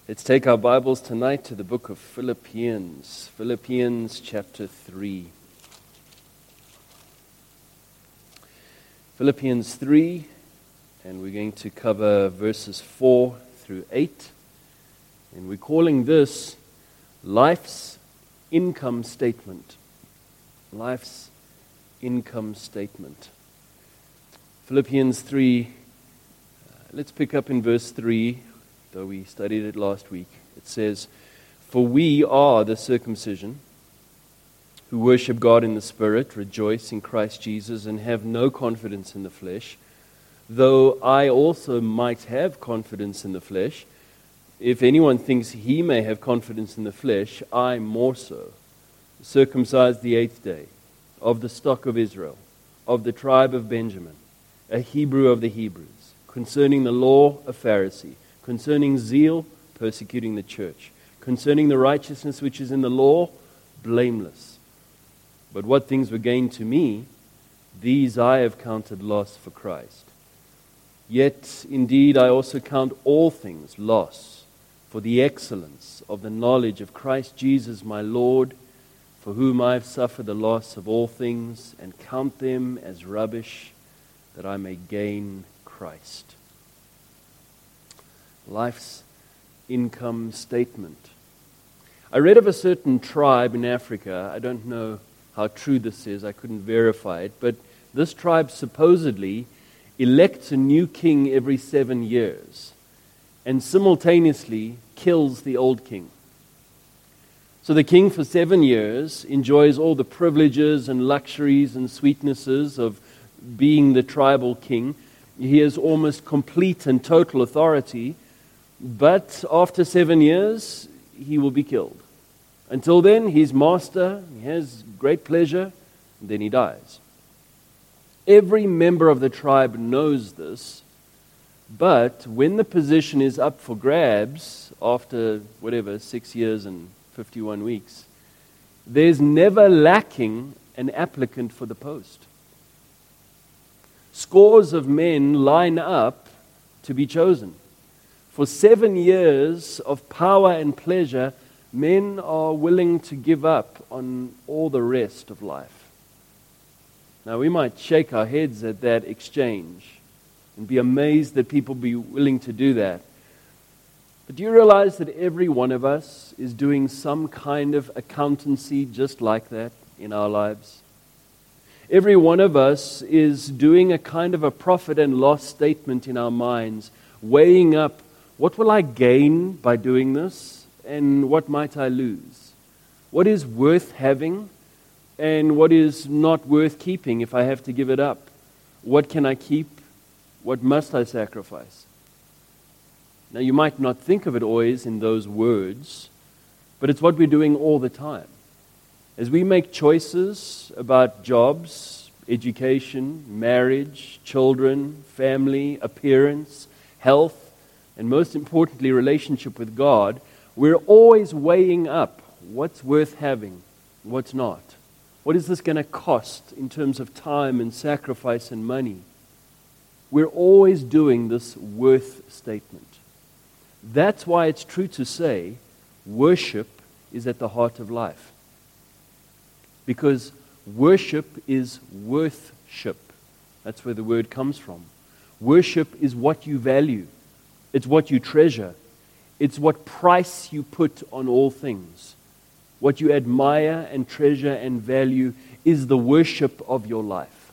Let's take our Bibles tonight to the book of Philippians, Philippians chapter 3. Philippians 3, and we're going to cover verses 4 through 8. And we're calling this Life's Income Statement. Life's Income Statement. Philippians 3, let's pick up in verse 3. Though we studied it last week. It says, "For we are the circumcision, who worship God in the Spirit, rejoice in Christ Jesus, and have no confidence in the flesh, though I also might have confidence in the flesh. If anyone thinks he may have confidence in the flesh, I more so. Circumcised the 8th day, of the stock of Israel, of the tribe of Benjamin, a Hebrew of the Hebrews, concerning the law, a Pharisee, concerning zeal, persecuting the church, concerning the righteousness which is in the law, blameless. But what things were gained to me, these I have counted loss for Christ. Yet indeed I also count all things loss for the excellence of the knowledge of Christ Jesus my Lord, for whom I have suffered the loss of all things, and count them as rubbish, that I may gain Christ." Life's income statement. I read of a certain tribe in Africa. I don't know how true this is. I couldn't verify it. But this tribe supposedly elects a new king every 7 years and simultaneously kills the old king. So the king for 7 years enjoys all the privileges and luxuries and sweetnesses of being the tribal king. He has almost complete and total authority. But after 7 years, he will be killed. Until then, he's master, he has great pleasure, and then he dies. Every member of the tribe knows this, but when the position is up for grabs, after 6 years and 51 weeks, there's never lacking an applicant for the post. Scores of men line up to be chosen. For 7 years of power and pleasure, men are willing to give up on all the rest of life. Now, we might shake our heads at that exchange and be amazed that people be willing to do that. But do you realize that every one of us is doing some kind of accountancy just like that in our lives? Every one of us is doing a kind of a profit and loss statement in our minds, weighing up, what will I gain by doing this, and what might I lose? What is worth having, and what is not worth keeping if I have to give it up? What can I keep? What must I sacrifice? Now, you might not think of it always in those words, but it's what we're doing all the time. As we make choices about jobs, education, marriage, children, family, appearance, health, and most importantly, relationship with God, we're always weighing up what's worth having, what's not. What is this going to cost in terms of time and sacrifice and money? We're always doing this worth statement. That's why it's true to say worship is at the heart of life. Because worship is worthship. That's where the word comes from. Worship is what you value. It's what you treasure. It's what price you put on all things. What you admire and treasure and value is the worship of your life.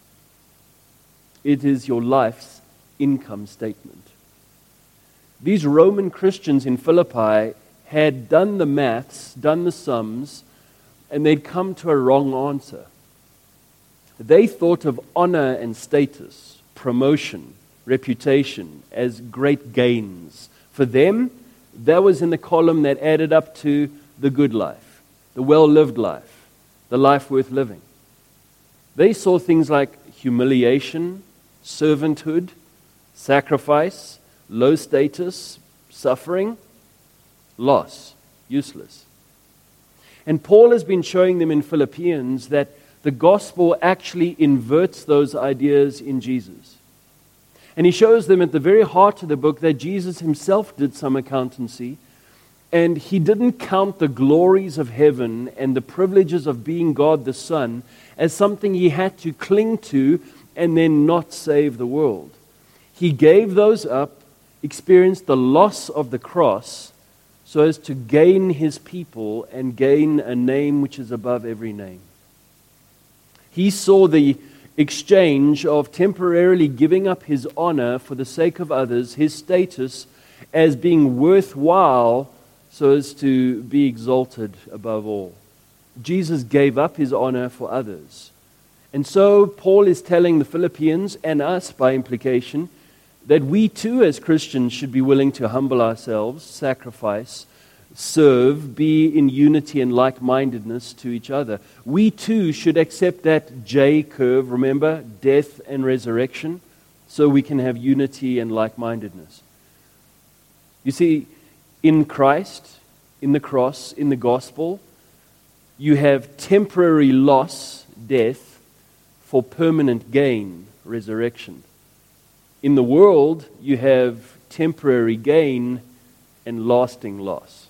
It is your life's income statement. These Roman Christians in Philippi had done the maths, done the sums, and they'd come to a wrong answer. They thought of honor and status, promotion, reputation as great gains. For them, that was in the column that added up to the good life, the well-lived life, the life worth living. They saw things like humiliation, servanthood, sacrifice, low status, suffering, loss, useless. And Paul has been showing them in Philippians that the gospel actually inverts those ideas in Jesus. And he shows them at the very heart of the book that Jesus himself did some accountancy And he didn't count the glories of heaven and the privileges of being God the Son as something he had to cling to and then not save the world. He gave those up, experienced the loss of the cross, so as to gain his people and gain a name which is above every name. He saw the exchange of temporarily giving up his honor for the sake of others, his status, as being worthwhile so as to be exalted above all. Jesus gave up his honor for others. And so Paul is telling the Philippians, and us by implication, that we too as Christians should be willing to humble ourselves, sacrifice, serve, be in unity and like-mindedness to each other. We too should accept that J curve, remember, death and resurrection, so we can have unity and like-mindedness. You see, in Christ, in the cross, in the gospel, you have temporary loss, death, for permanent gain, resurrection. In the world, you have temporary gain and lasting loss.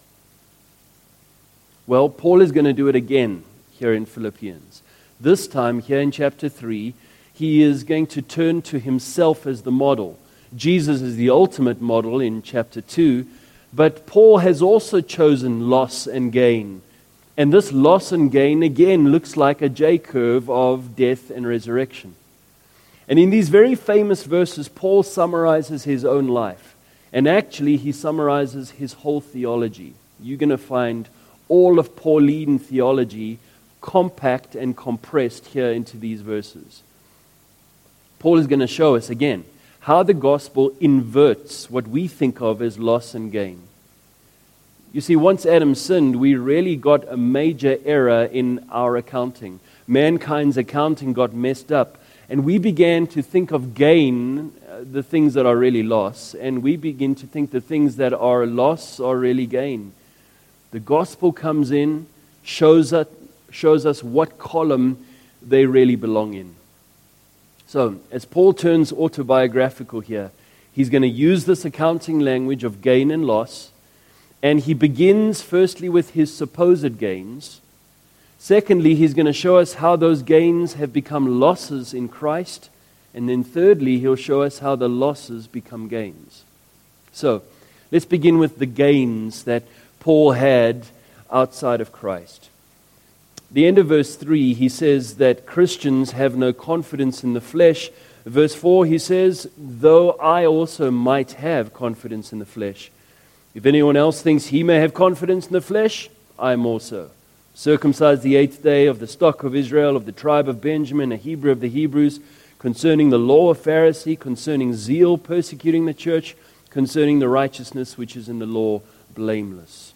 Well, Paul is going to do it again here in Philippians. This time, here in chapter 3, he is going to turn to himself as the model. Jesus is the ultimate model in chapter 2, but Paul has also chosen loss and gain. And this loss and gain, again, looks like a J-curve of death and resurrection. And in these very famous verses, Paul summarizes his own life. And actually, he summarizes his whole theology. You're going to find all of Pauline theology compact and compressed here into these verses. Paul is going to show us again how the gospel inverts what we think of as loss and gain. You see, once Adam sinned, we really got a major error in our accounting. Mankind's accounting got messed up, and we began to think of gain, the things that are really loss, and we begin to think the things that are loss are really gain. The gospel comes in, shows us what column they really belong in. So, as Paul turns autobiographical here, he's going to use this accounting language of gain and loss, and he begins firstly with his supposed gains. Secondly, he's going to show us how those gains have become losses in Christ, and then thirdly, he'll show us how the losses become gains. So, let's begin with the gains that Paul had outside of Christ. The end of verse 3, he says that Christians have no confidence in the flesh. Verse 4, he says, though I also might have confidence in the flesh. If anyone else thinks he may have confidence in the flesh, I am also. Circumcised the 8th day, of the stock of Israel, of the tribe of Benjamin, a Hebrew of the Hebrews, concerning the law of Pharisee, concerning zeal, persecuting the church, concerning the righteousness which is in the law, blameless.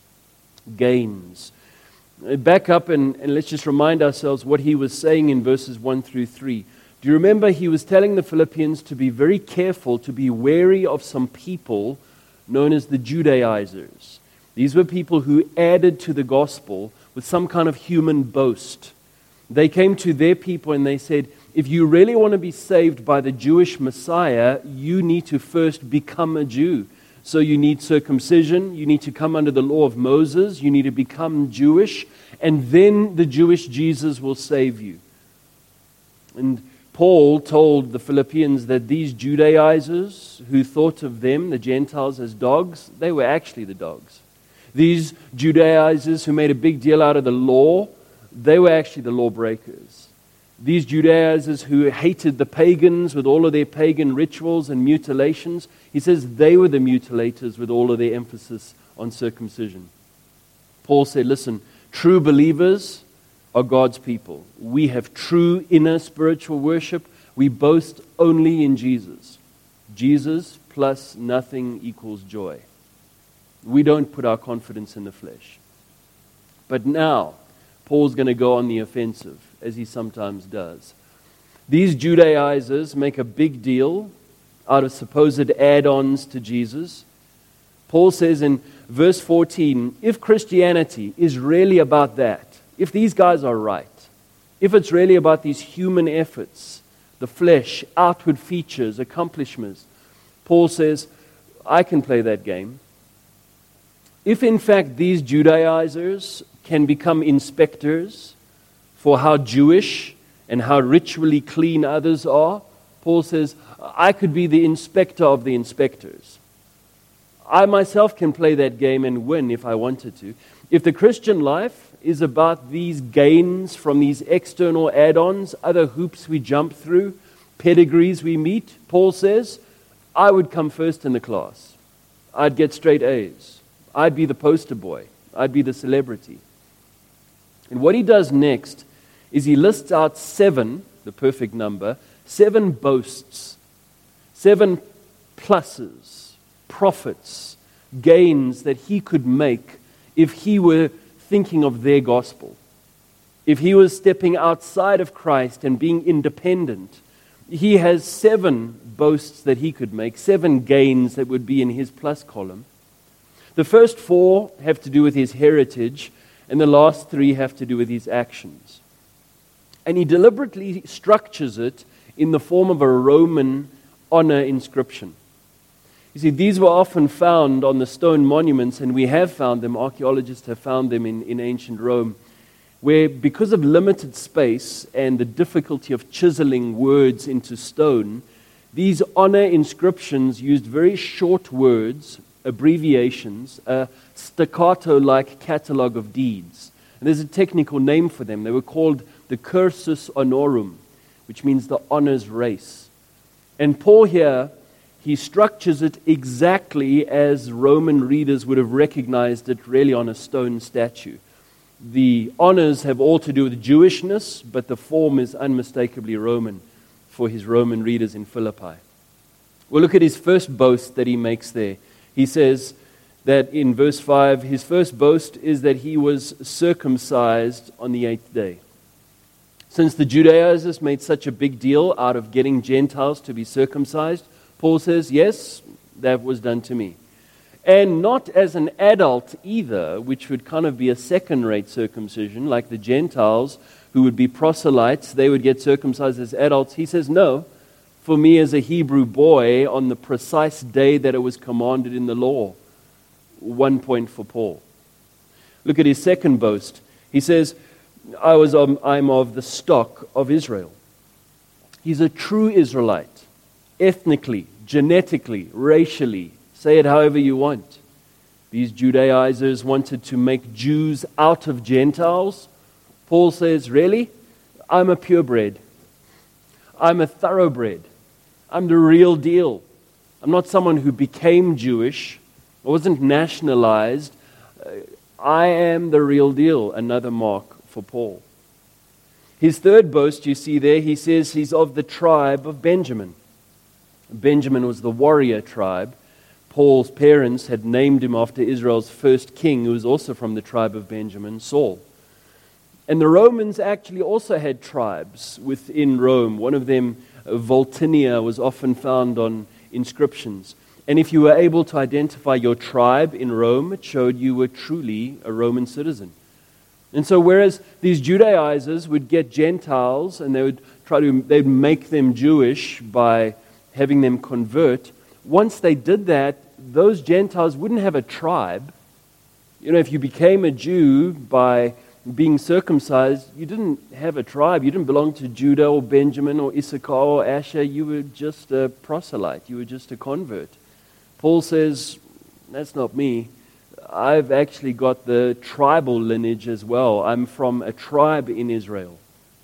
Gains. Back up and let's just remind ourselves what he was saying in verses 1 through 3. Do you remember he was telling the Philippians to be very careful, to be wary of some people known as the Judaizers. These were people who added to the gospel with some kind of human boast. They came to their people and they said, if you really want to be saved by the Jewish Messiah, you need to first become a Jew. So you need circumcision, you need to come under the law of Moses, you need to become Jewish, and then the Jewish Jesus will save you. And Paul told the Philippians that these Judaizers who thought of them, the Gentiles, as dogs, they were actually the dogs. These Judaizers who made a big deal out of the law, they were actually the lawbreakers. These Judaizers who hated the pagans with all of their pagan rituals and mutilations, he says they were the mutilators with all of their emphasis on circumcision. Paul said, listen, true believers are God's people. We have true inner spiritual worship. We boast only in Jesus. Jesus plus nothing equals joy. We don't put our confidence in the flesh. But now, Paul's going to go on the offensive, as he sometimes does. These Judaizers make a big deal out of supposed add-ons to Jesus. Paul says in verse 14, if Christianity is really about that, if these guys are right, if it's really about these human efforts, the flesh, outward features, accomplishments, Paul says, I can play that game. If in fact these Judaizers can become inspectors for how Jewish and how ritually clean others are, Paul says, I could be the inspector of the inspectors. I myself can play that game and win if I wanted to. If the Christian life is about these gains from these external add-ons, other hoops we jump through, pedigrees we meet, Paul says, I would come first in the class. I'd get straight A's. I'd be the poster boy. I'd be the celebrity. And what he does next is he lists out 7, the perfect number, 7 boasts, 7 pluses, profits, gains that he could make if he were thinking of their gospel. If he was stepping outside of Christ and being independent, he has 7 boasts that he could make, 7 gains that would be in his plus column. The first 4 have to do with his heritage, and the last 3 have to do with his actions. And he deliberately structures it in the form of a Roman honor inscription. You see, these were often found on the stone monuments, and we have found them, archaeologists have found them in ancient Rome, where because of limited space and the difficulty of chiseling words into stone, these honor inscriptions used very short words, abbreviations, a staccato-like catalog of deeds. And there's a technical name for them. They were called the cursus honorum, which means the honors race. And Paul here, he structures it exactly as Roman readers would have recognized it really on a stone statue. The honors have all to do with Jewishness, but the form is unmistakably Roman for his Roman readers in Philippi. Well, look at his first boast that he makes there. He says that in verse 5, his first boast is that he was circumcised on the 8th day. Since the Judaizers made such a big deal out of getting Gentiles to be circumcised, Paul says, yes, that was done to me. And not as an adult either, which would kind of be a second-rate circumcision, like the Gentiles who would be proselytes, they would get circumcised as adults. He says, no, for me as a Hebrew boy on the precise day that it was commanded in the law. 1 point for Paul. Look at his second boast. He says, I'm of the stock of Israel. He's a true Israelite, ethnically, genetically, racially. Say it however you want. These Judaizers wanted to make Jews out of Gentiles. Paul says, really? I'm a purebred. I'm a thoroughbred. I'm the real deal. I'm not someone who became Jewish. I wasn't nationalized. I am the real deal. Another mark for Paul. His third boast, you see there, he says he's of the tribe of Benjamin. Benjamin was the warrior tribe. Paul's parents had named him after Israel's first king, who was also from the tribe of Benjamin, Saul. And the Romans actually also had tribes within Rome. One of them, Voltinia, was often found on inscriptions. And if you were able to identify your tribe in Rome, it showed you were truly a Roman citizen. And so whereas these Judaizers would get Gentiles and they'd make them Jewish by having them convert, once they did that, those Gentiles wouldn't have a tribe. You know, if you became a Jew by being circumcised, you didn't have a tribe. You didn't belong to Judah or Benjamin or Issachar or Asher. You were just a proselyte. You were just a convert. Paul says, that's not me. I've actually got the tribal lineage as well. I'm from a tribe in Israel.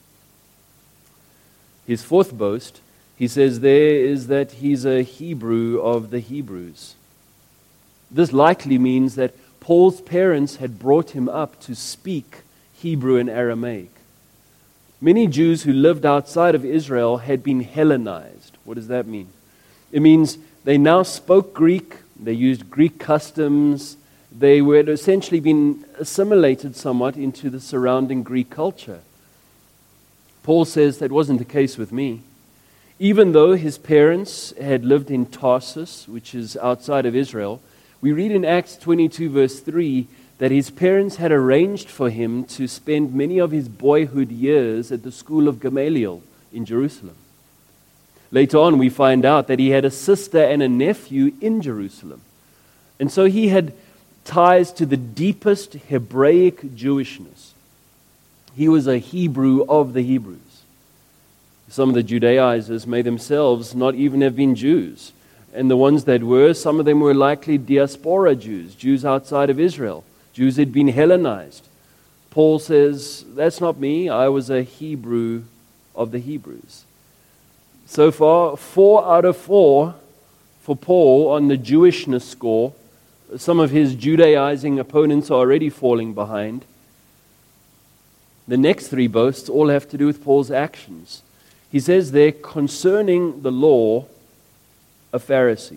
His fourth boast, he says there, is that he's a Hebrew of the Hebrews. This likely means that Paul's parents had brought him up to speak Hebrew and Aramaic. Many Jews who lived outside of Israel had been Hellenized. What does that mean? It means they now spoke Greek, they used Greek customs, they had essentially been assimilated somewhat into the surrounding Greek culture. Paul says that wasn't the case with me. Even though his parents had lived in Tarsus, which is outside of Israel, we read in Acts 22 verse 3 that his parents had arranged for him to spend many of his boyhood years at the school of Gamaliel in Jerusalem. Later on, we find out that he had a sister and a nephew in Jerusalem. And so he had ties to the deepest Hebraic Jewishness. He was a Hebrew of the Hebrews. Some of the Judaizers may themselves not even have been Jews. And the ones that were, some of them were likely diaspora Jews, Jews outside of Israel, Jews had been Hellenized. Paul says, that's not me, I was a Hebrew of the Hebrews. So far, 4 out of 4 for Paul on the Jewishness score. Some of his Judaizing opponents are already falling behind. The next 3 boasts all have to do with Paul's actions. He says there, concerning the law, a Pharisee.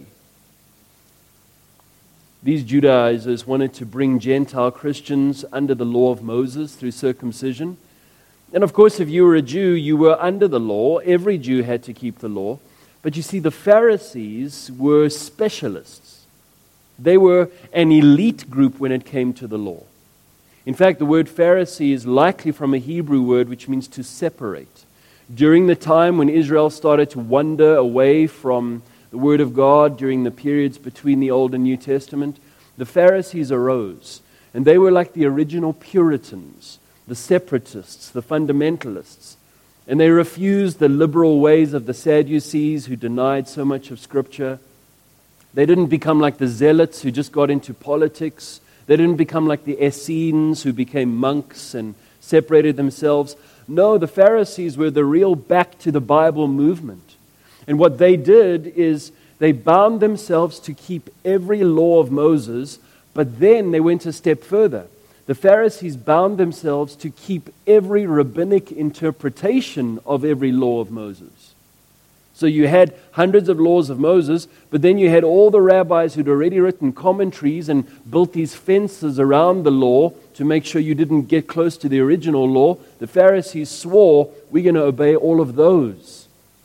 These Judaizers wanted to bring Gentile Christians under the law of Moses through circumcision. And of course, if you were a Jew, you were under the law. Every Jew had to keep the law. But you see, the Pharisees were specialists. They were an elite group when it came to the law. In fact, the word Pharisee is likely from a Hebrew word which means to separate. During the time when Israel started to wander away from the Word of God, during the periods between the Old and New Testament, the Pharisees arose. And they were like the original Puritans, the separatists, the fundamentalists. And they refused the liberal ways of the Sadducees who denied so much of Scripture. They didn't become like the Zealots who just got into politics. They didn't become like the Essenes who became monks and separated themselves. No, the Pharisees were the real back to the Bible movement. And what they did is they bound themselves to keep every law of Moses, but then they went a step further. The Pharisees bound themselves to keep every rabbinic interpretation of every law of Moses. So you had hundreds of laws of Moses, but then you had all the rabbis who'd already written commentaries and built these fences around the law to make sure you didn't get close to the original law. The Pharisees swore, we're going to obey all of those.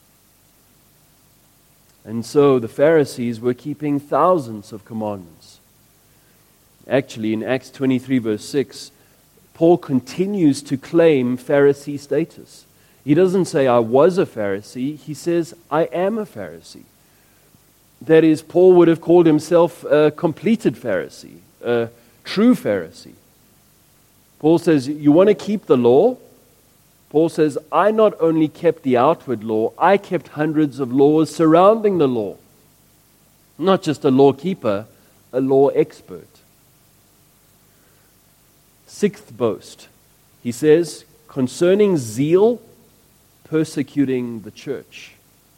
And so the Pharisees were keeping thousands of commandments. Actually, in Acts 23 verse 6, Paul continues to claim Pharisee status. He doesn't say, I was a Pharisee. He says, I am a Pharisee. That is, Paul would have called himself a completed Pharisee, a true Pharisee. Paul says, you want to keep the law? Paul says, I not only kept the outward law, I kept hundreds of laws surrounding the law. Not just a law keeper, a law expert. 6th boast. He says, concerning zeal, persecuting the church.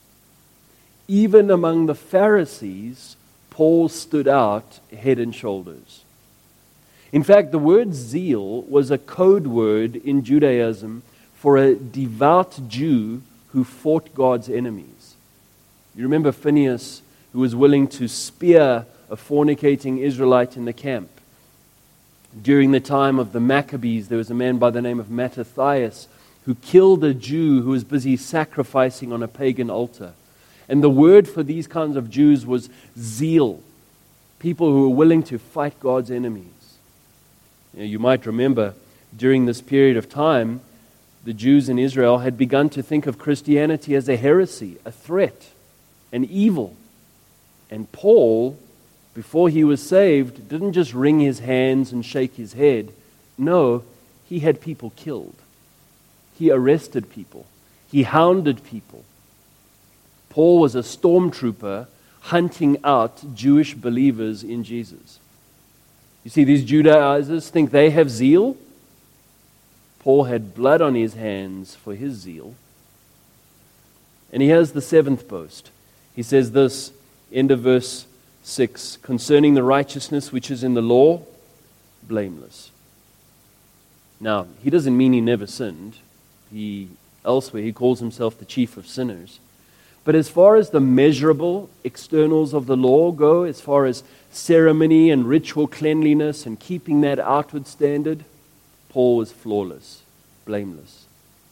Even among the Pharisees, Paul stood out head and shoulders. In fact, the word zeal was a code word in Judaism for a devout Jew who fought God's enemies. You remember Phinehas, who was willing to spear a fornicating Israelite in the camp. During the time of the Maccabees, there was a man by the name of Mattathias who killed a Jew who was busy sacrificing on a pagan altar. And the word for these kinds of Jews was zeal. People who were willing to fight God's enemies. You might remember during this period of time, the Jews in Israel had begun to think of Christianity as a heresy, a threat, an evil. And Paul, before he was saved, didn't just wring his hands and shake his head. No, he had people killed. He arrested people. He hounded people. Paul was a stormtrooper hunting out Jewish believers in Jesus. You see, these Judaizers think they have zeal. Paul had blood on his hands for his zeal. And he has the 7th boast. He says this, end of verse 6, concerning the righteousness which is in the law, blameless. Now, he doesn't mean he never sinned. Elsewhere, he calls himself the chief of sinners. But as far as the measurable externals of the law go, as far as ceremony and ritual cleanliness and keeping that outward standard, Paul was flawless, blameless.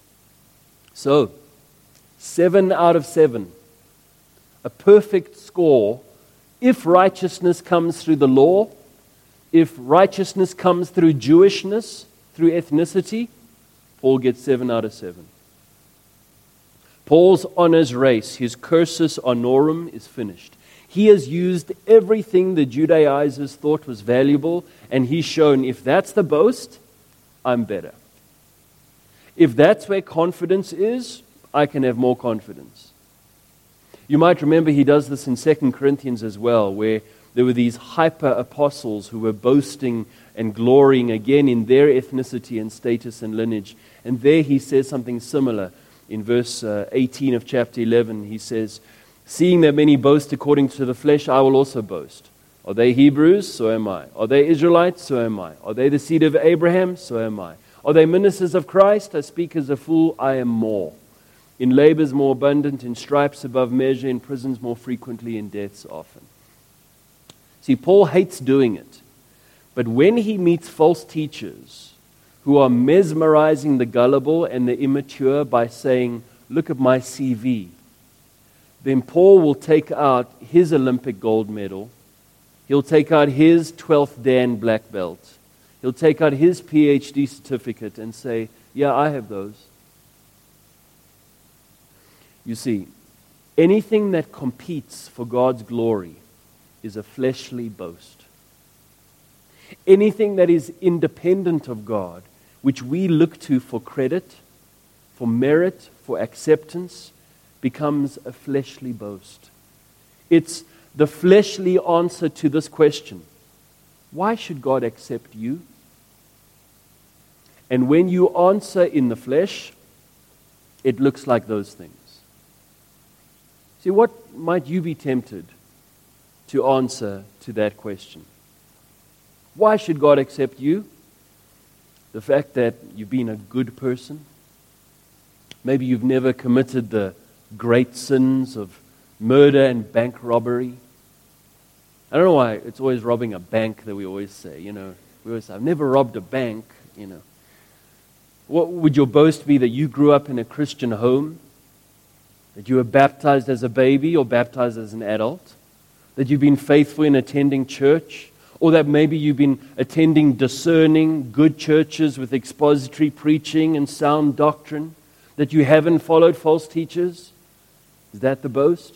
So, 7 out of 7, a perfect score. If righteousness comes through the law, if righteousness comes through Jewishness, through ethnicity, Paul gets 7 out of 7. Paul's honors race, his cursus honorum, is finished. He has used everything the Judaizers thought was valuable, and he's shown, if that's the boast, I'm better. If that's where confidence is, I can have more confidence. You might remember he does this in 2 Corinthians as well, where there were these hyper-apostles who were boasting and glorying again in their ethnicity and status and lineage. And there he says something similar. In verse 18 of chapter 11, he says, seeing that many boast according to the flesh, I will also boast. Are they Hebrews? So am I. Are they Israelites? So am I. Are they the seed of Abraham? So am I. Are they ministers of Christ? I speak as a fool, I am more. In labors more abundant, in stripes above measure, in prisons more frequently, in deaths often. See, Paul hates doing it. But when he meets false teachers who are mesmerizing the gullible and the immature by saying, look at my CV, then Paul will take out his Olympic gold medal. He'll take out his 12th Dan black belt. He'll take out his PhD certificate and say, yeah, I have those. You see, anything that competes for God's glory is a fleshly boast. Anything that is independent of God, which we look to for credit, for merit, for acceptance, becomes a fleshly boast. It's the fleshly answer to this question: why should God accept you? And when you answer in the flesh, it looks like those things. See, what might you be tempted to answer to that question? Why should God accept you? The fact that you've been a good person. Maybe you've never committed the great sins of murder and bank robbery. I don't know why it's always robbing a bank that we always say. We always say, I've never robbed a bank. What would your boast be? That you grew up in a Christian home? That you were baptized as a baby or baptized as an adult? That you've been faithful in attending church? Or that maybe you've been attending discerning, good churches with expository preaching and sound doctrine? That you haven't followed false teachers? Is that the boast?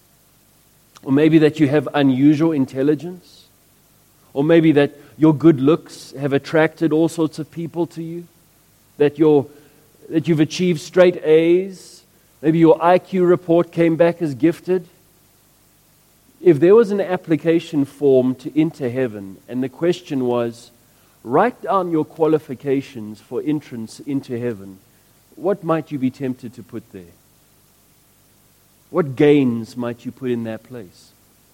Or maybe that you have unusual intelligence? Or maybe that your good looks have attracted all sorts of people to you? That you've achieved straight A's? Maybe your IQ report came back as gifted? If there was an application form to enter heaven, and the question was, write down your qualifications for entrance into heaven, what might you be tempted to put there? What gains might you put in that place?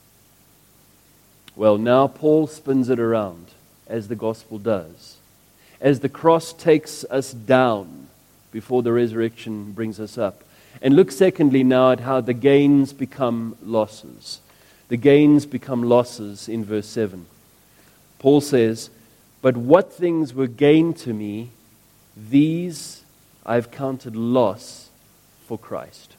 Well, now Paul spins it around, as the gospel does. As the cross takes us down before the resurrection brings us up. And look secondly now at how the gains become losses. The gains become losses in verse 7. Paul says, but what things were gained to me, these I've counted loss for Christ.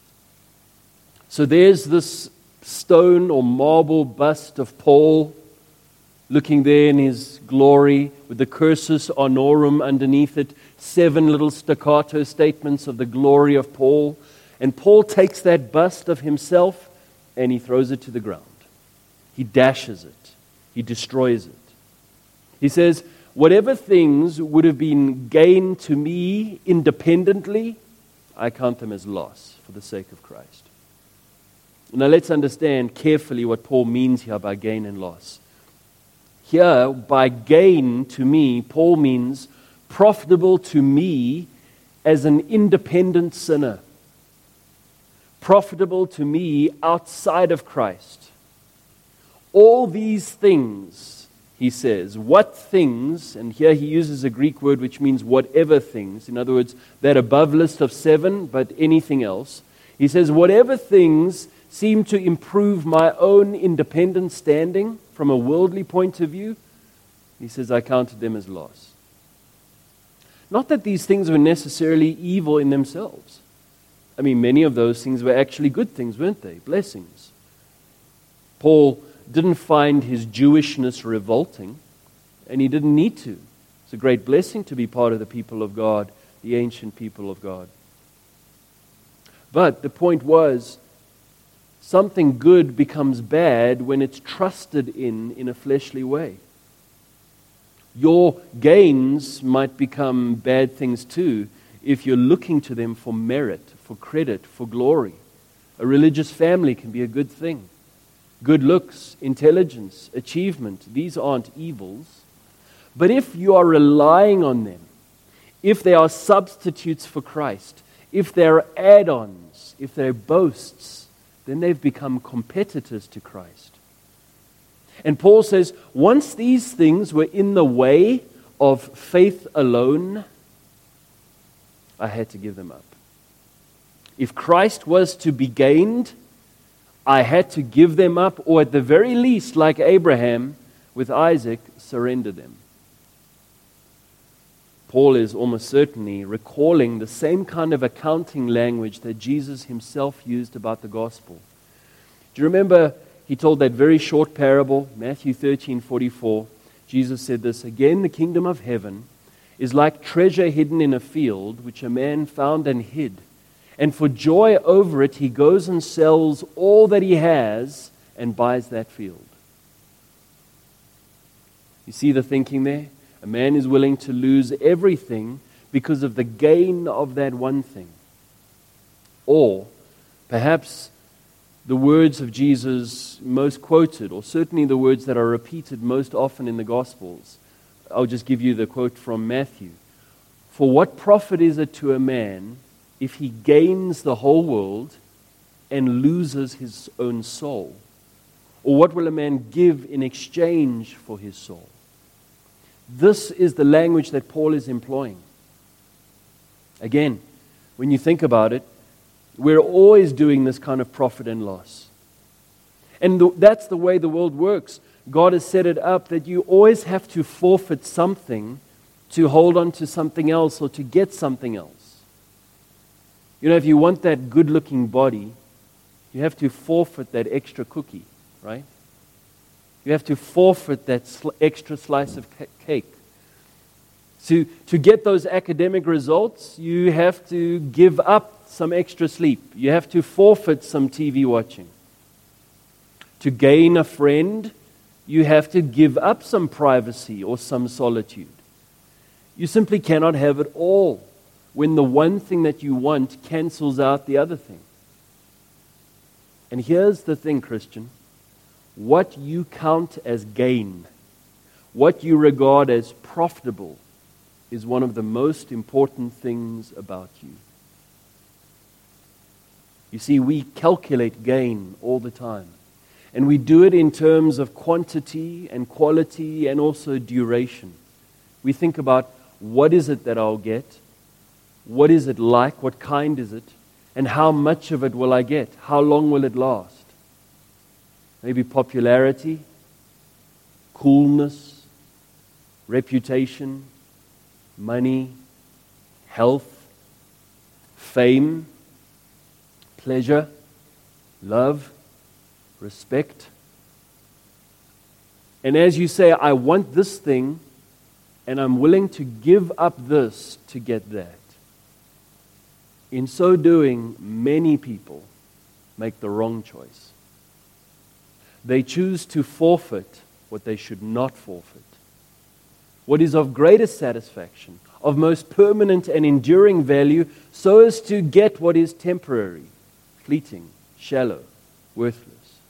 So there's this stone or marble bust of Paul, looking there in his glory with the cursus honorum underneath it, 7 little staccato statements of the glory of Paul. And Paul takes that bust of himself and he throws it to the ground. He dashes it. He destroys it. He says, whatever things would have been gain to me independently, I count them as loss for the sake of Christ. Now let's understand carefully what Paul means here by gain and loss. Here, by gain to me, Paul means profitable to me as an independent sinner. Profitable to me outside of Christ. All these things, he says, what things, and here he uses a Greek word which means whatever things, in other words, that above list of 7, but anything else. He says, whatever things seem to improve my own independent standing from a worldly point of view, he says, I counted them as loss. Not that these things were necessarily evil in themselves. I mean, many of those things were actually good things, weren't they? Blessings. Paul didn't find his Jewishness revolting, and he didn't need to. It's a great blessing to be part of the people of God, the ancient people of God. But the point was, Something good becomes bad when it's trusted in a fleshly way. Your gains might become bad things too if you're looking to them for merit, for credit, for glory. A religious family can be a good thing. Good looks, intelligence, achievement, these aren't evils. But if you are relying on them, if they are substitutes for Christ, if they're add-ons, if they're boasts, then they've become competitors to Christ. And Paul says, once these things were in the way of faith alone, I had to give them up. If Christ was to be gained, I had to give them up, or at the very least, like Abraham with Isaac, surrender them. Paul is almost certainly recalling the same kind of accounting language that Jesus himself used about the gospel. Do you remember he told that very short parable, Matthew 13:44? Jesus said this, "Again, the kingdom of heaven is like treasure hidden in a field, which a man found and hid. And for joy over it, he goes and sells all that he has and buys that field." You see the thinking there? A man is willing to lose everything because of the gain of that one thing. Or perhaps the words of Jesus most quoted, or certainly the words that are repeated most often in the Gospels. I'll just give you the quote from Matthew. "For what profit is it to a man if he gains the whole world and loses his own soul? Or what will a man give in exchange for his soul?" This is the language that Paul is employing. Again, when you think about it, we're always doing this kind of profit and loss. And that's the way the world works. God has set it up that you always have to forfeit something to hold on to something else or to get something else. You know, if you want that good-looking body, you have to forfeit that extra cookie, right? You have to forfeit that extra slice of cake. To get those academic results, you have to give up some extra sleep. You have to forfeit some TV watching. To gain a friend, you have to give up some privacy or some solitude. You simply cannot have it all when the one thing that you want cancels out the other thing. And here's the thing, Christian. What you count as gain, what you regard as profitable, is one of the most important things about you. You see, we calculate gain all the time. And we do it in terms of quantity and quality and also duration. We think about, what is it that I'll get? What is it like? What kind is it? And how much of it will I get? How long will it last? Maybe popularity, coolness, reputation, money, health, fame, pleasure, love, respect. And as you say, I want this thing, and I'm willing to give up this to get that. In so doing, many people make the wrong choice. They choose to forfeit what they should not forfeit. What is of greatest satisfaction, of most permanent and enduring value, so as to get what is temporary, fleeting, shallow, worthless.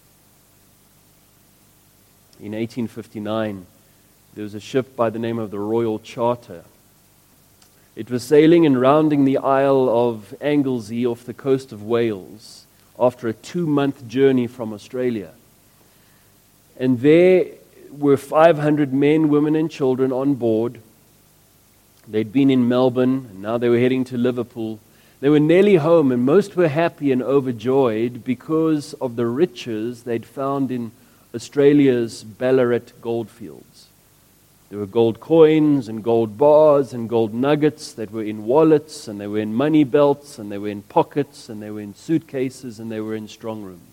In 1859, there was a ship by the name of the Royal Charter. It was sailing and rounding the Isle of Anglesey off the coast of Wales after a 2-month journey from Australia. And there were 500 men, women, and children on board. They'd been in Melbourne, and now they were heading to Liverpool. They were nearly home, and most were happy and overjoyed because of the riches they'd found in Australia's Ballarat goldfields. There were gold coins and gold bars and gold nuggets that were in wallets, and they were in money belts, and they were in pockets, and they were in suitcases, and they were in strong rooms.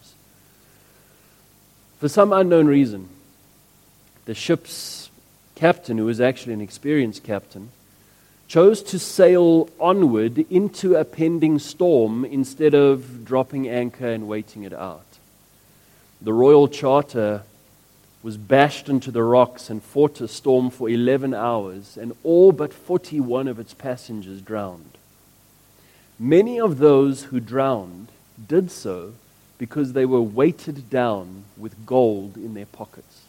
For some unknown reason, the ship's captain, who was actually an experienced captain, chose to sail onward into a pending storm instead of dropping anchor and waiting it out. The Royal Charter was bashed into the rocks and fought a storm for 11 hours, and all but 41 of its passengers drowned. Many of those who drowned did so because they were weighted down with gold in their pockets.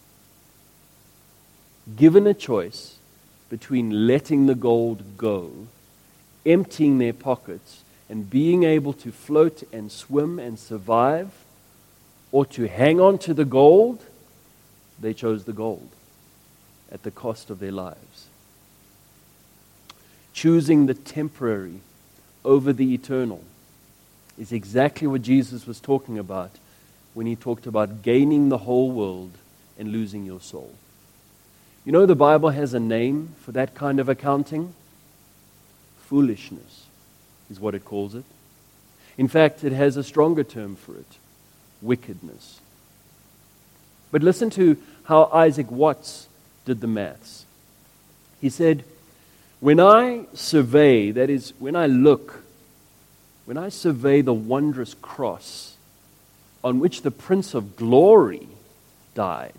Given a choice between letting the gold go, emptying their pockets, and being able to float and swim and survive, or to hang on to the gold, they chose the gold at the cost of their lives. Choosing the temporary over the eternal is exactly what Jesus was talking about when he talked about gaining the whole world and losing your soul. You know, the Bible has a name for that kind of accounting. Foolishness is what it calls it. In fact, it has a stronger term for it: wickedness. But listen to how Isaac Watts did the maths. He said, when I survey, that is, when I survey the wondrous cross on which the Prince of Glory died,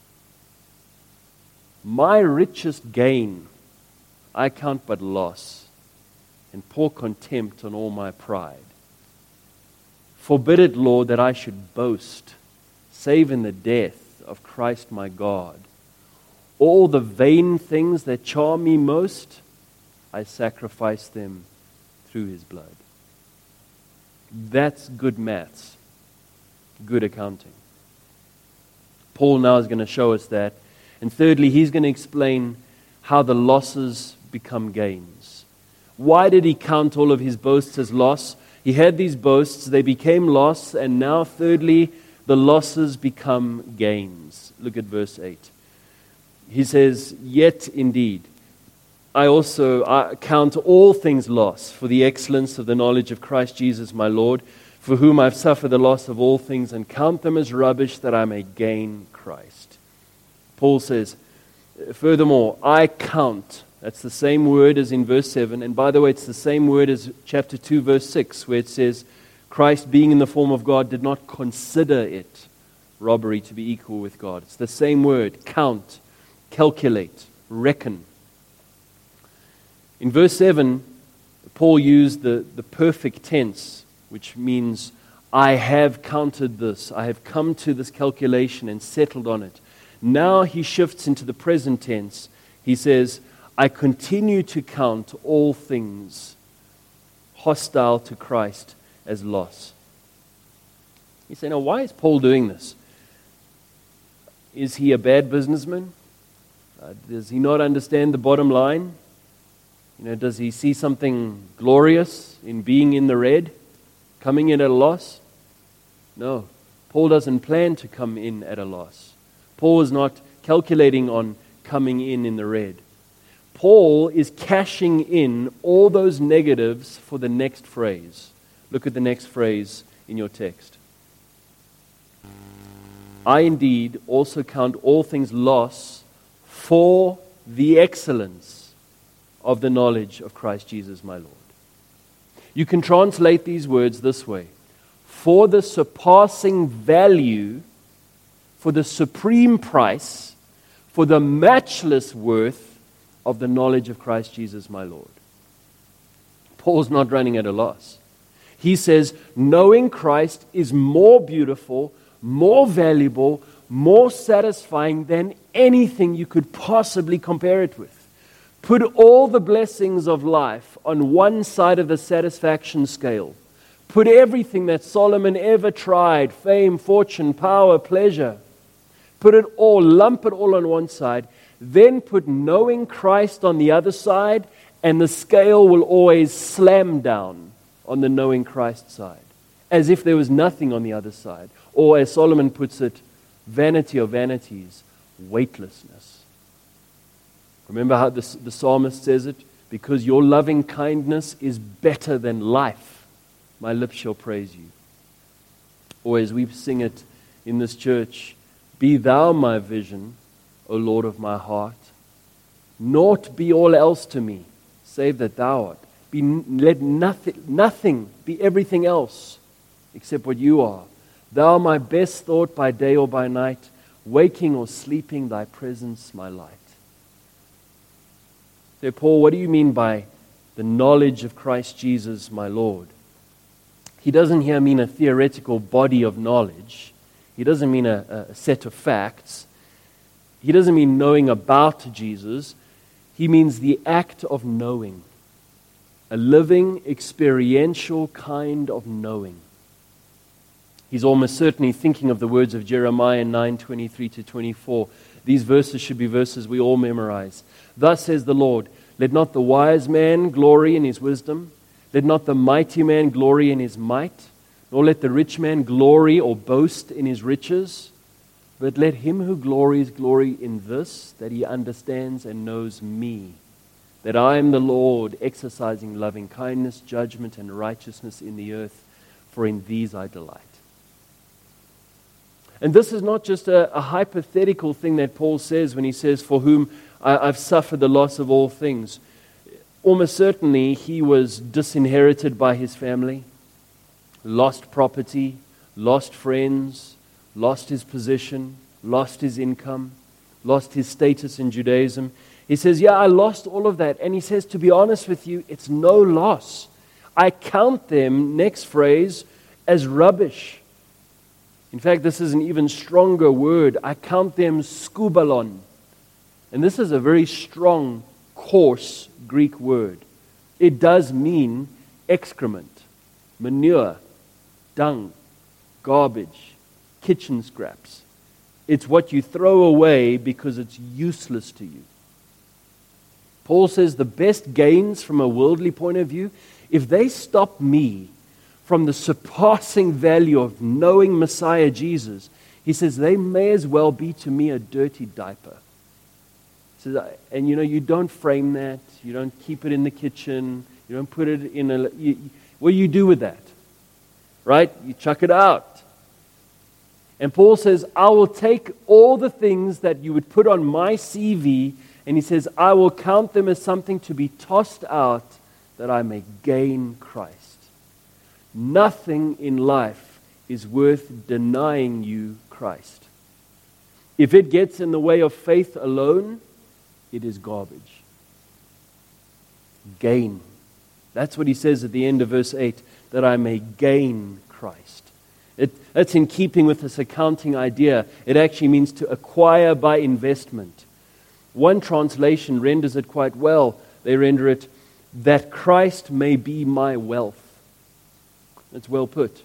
my richest gain I count but loss, and pour contempt on all my pride. Forbid it, Lord, that I should boast, save in the death of Christ my God. All the vain things that charm me most, I sacrifice them through his blood. That's good maths, good accounting. Paul now is going to show us that. And thirdly, he's going to explain how the losses become gains. Why did he count all of his boasts as loss? He had these boasts, they became loss, and now thirdly, the losses become gains. Look at verse 8. He says, yet indeed, I count all things loss for the excellence of the knowledge of Christ Jesus my Lord, for whom I've suffered the loss of all things, and count them as rubbish that I may gain Christ. Paul says, furthermore, I count. That's the same word as in verse 7. And by the way, it's the same word as chapter 2, verse 6, where it says, Christ, being in the form of God, did not consider it robbery to be equal with God. It's the same word: count, calculate, reckon. In verse 7, Paul used the perfect tense, which means, I have counted this. I have come to this calculation and settled on it. Now he shifts into the present tense. He says, I continue to count all things hostile to Christ as loss. You say, now why is Paul doing this? Is he a bad businessman? Does he not understand the bottom line? Does he see something glorious in being in the red, coming in at a loss? No, Paul doesn't plan to come in at a loss. Paul is not calculating on coming in the red. Paul is cashing in all those negatives for the next phrase. Look at the next phrase in your text. I indeed also count all things loss for the excellence of the knowledge of Christ Jesus my Lord. You can translate these words this way: for the surpassing value, for the supreme price, for the matchless worth of the knowledge of Christ Jesus my Lord. Paul's not running at a loss. He says, knowing Christ is more beautiful, more valuable, more satisfying than anything you could possibly compare it with. Put all the blessings of life on one side of the satisfaction scale. Put everything that Solomon ever tried, fame, fortune, power, pleasure, put it all, lump it all on one side. Then put knowing Christ on the other side, and the scale will always slam down on the knowing Christ side, as if there was nothing on the other side. Or as Solomon puts it, vanity of vanities, weightlessness. Remember how the psalmist says it? Because your loving kindness is better than life, my lips shall praise you. Or as we sing it in this church, be thou my vision, O Lord of my heart. Naught be all else to me, save that thou art. Let nothing be everything else except what you are. Thou my best thought by day or by night, waking or sleeping, thy presence my light. So Paul, what do you mean by the knowledge of Christ Jesus my Lord? He doesn't here mean a theoretical body of knowledge. He doesn't mean a set of facts. He doesn't mean knowing about Jesus. He means the act of knowing. A living, experiential kind of knowing. He's almost certainly thinking of the words of Jeremiah 9:23-24. These verses should be verses we all memorize. Thus says the Lord, let not the wise man glory in his wisdom, let not the mighty man glory in his might, nor let the rich man glory or boast in his riches, but let him who glories glory in this, that he understands and knows me, that I am the Lord, exercising loving kindness, judgment, and righteousness in the earth, for in these I delight. And this is not just a hypothetical thing that Paul says when he says, for whom I've suffered the loss of all things. Almost certainly he was disinherited by his family, lost property, lost friends, lost his position, lost his income, lost his status in Judaism. He says, yeah, I lost all of that. And he says, to be honest with you, it's no loss. I count them, next phrase, as rubbish. In fact, this is an even stronger word. I count them skubalon. And this is a very strong, coarse Greek word. It does mean excrement, manure, dung, garbage, kitchen scraps. It's what you throw away because it's useless to you. Paul says the best gains from a worldly point of view, if they stop me from the surpassing value of knowing Messiah Jesus, he says they may as well be to me a dirty diaper. He says, and you don't frame that, you don't keep it in the kitchen, you don't put it in what do you do with that? Right? You chuck it out. And Paul says, I will take all the things that you would put on my CV, and he says, I will count them as something to be tossed out that I may gain Christ. Nothing in life is worth denying you Christ. If it gets in the way of faith alone, it is garbage. Gain. That's what he says at the end of verse 8, that I may gain Christ. That's in keeping with this accounting idea. It actually means to acquire by investment. One translation renders it quite well. They render it, that Christ may be my wealth. That's well put.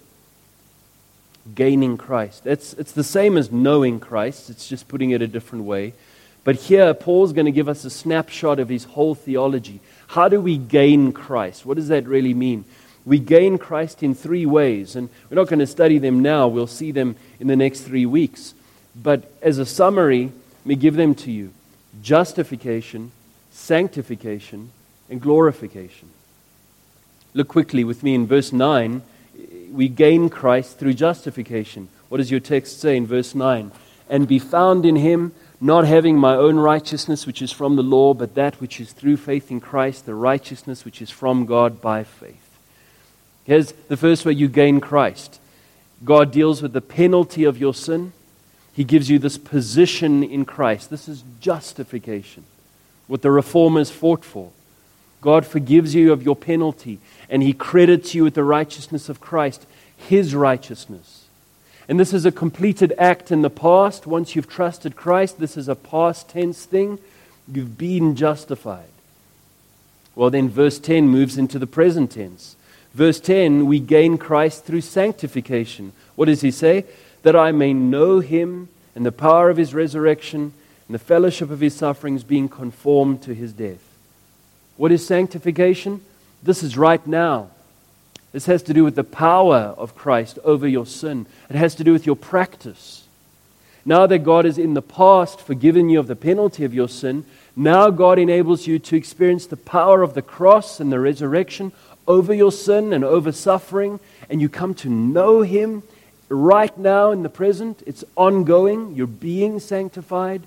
Gaining Christ. It's the same as knowing Christ. It's just putting it a different way. But here, Paul's going to give us a snapshot of his whole theology. How do we gain Christ? What does that really mean? We gain Christ in three ways. And we're not going to study them now. We'll see them in the next 3 weeks. But as a summary, let me give them to you. Justification, sanctification, and glorification. Look quickly with me in verse 9. We gain Christ through justification. What does your text say in verse 9? And be found in him, not having my own righteousness which is from the law, but that which is through faith in Christ, the righteousness which is from God by faith. Here's the first way you gain Christ. God deals with the penalty of your sin. He gives you this position in Christ. This is justification, what the Reformers fought for. God forgives you of your penalty, and He credits you with the righteousness of Christ, His righteousness. And this is a completed act in the past. Once you've trusted Christ, this is a past tense thing. You've been justified. Well, then verse 10 moves into the present tense. Verse 10, we gain Christ through sanctification. What does he say? That I may know Him and the power of His resurrection and the fellowship of His sufferings, being conformed to His death. What is sanctification? This is right now. This has to do with the power of Christ over your sin. It has to do with your practice. Now that God has in the past forgiven you of the penalty of your sin, now God enables you to experience the power of the cross and the resurrection over your sin and over suffering, and you come to know Him right now in the present. It's ongoing. You're being sanctified.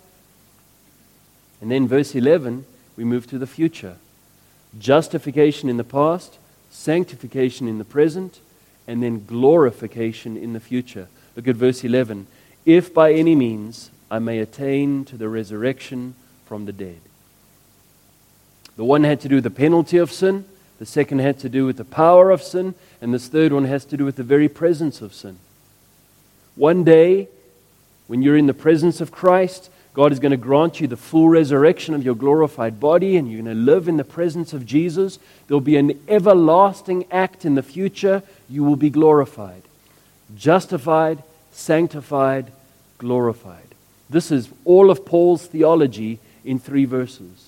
And then verse 11, we move to the future. Justification in the past, sanctification in the present, and then glorification in the future. Look at verse 11. If by any means I may attain to the resurrection from the dead. The one had to do with the penalty of sin, the second had to do with the power of sin, and this third one has to do with the very presence of sin. One day, when you're in the presence of Christ, God is going to grant you the full resurrection of your glorified body, and you're going to live in the presence of Jesus. There'll be an everlasting act in the future. You will be glorified, justified, sanctified, glorified. This is all of Paul's theology in 3 verses.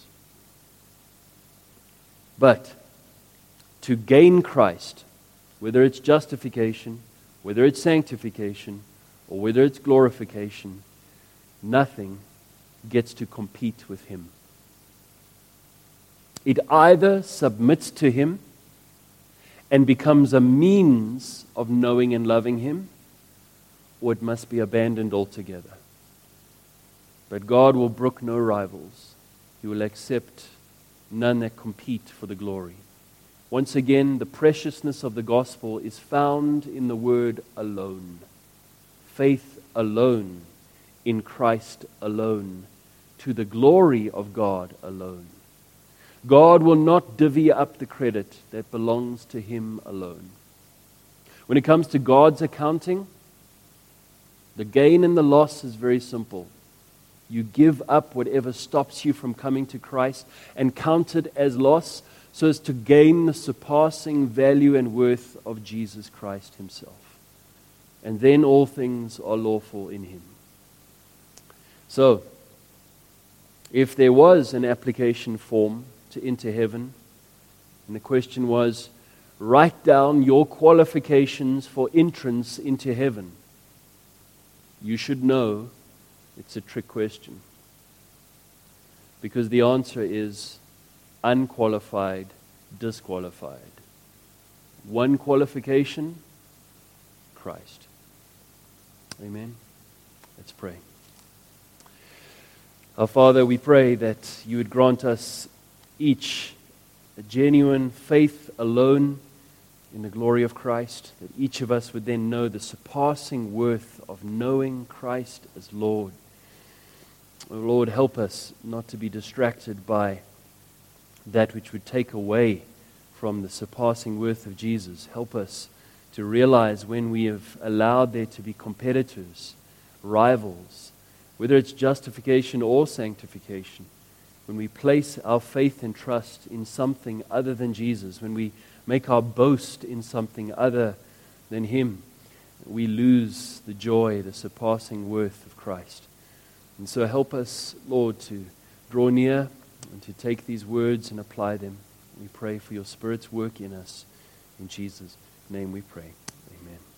But to gain Christ, whether it's justification, whether it's sanctification, or whether it's glorification, nothing gets to compete with Him. It either submits to Him and becomes a means of knowing and loving Him, or it must be abandoned altogether. But God will brook no rivals. He will accept none that compete for the glory. Once again, the preciousness of the gospel is found in the word alone. Faith alone, in Christ alone, to the glory of God alone. God will not divvy up the credit that belongs to Him alone. When it comes to God's accounting, the gain and the loss is very simple. You give up whatever stops you from coming to Christ and count it as loss so as to gain the surpassing value and worth of Jesus Christ Himself. And then all things are lawful in Him. So, if there was an application form to enter heaven, and the question was, write down your qualifications for entrance into heaven, you should know it's a trick question. Because the answer is unqualified, disqualified. One qualification, Christ. Amen. Let's pray. Our Father, we pray that you would grant us each a genuine faith alone in the glory of Christ, that each of us would then know the surpassing worth of knowing Christ as Lord. Oh Lord, help us not to be distracted by that which would take away from the surpassing worth of Jesus. Help us to realize when we have allowed there to be competitors, rivals, whether it's justification or sanctification, when we place our faith and trust in something other than Jesus, when we make our boast in something other than Him, we lose the joy, the surpassing worth of Christ. And so help us, Lord, to draw near and to take these words and apply them. We pray for your Spirit's work in us. In Jesus' name we pray. Amen.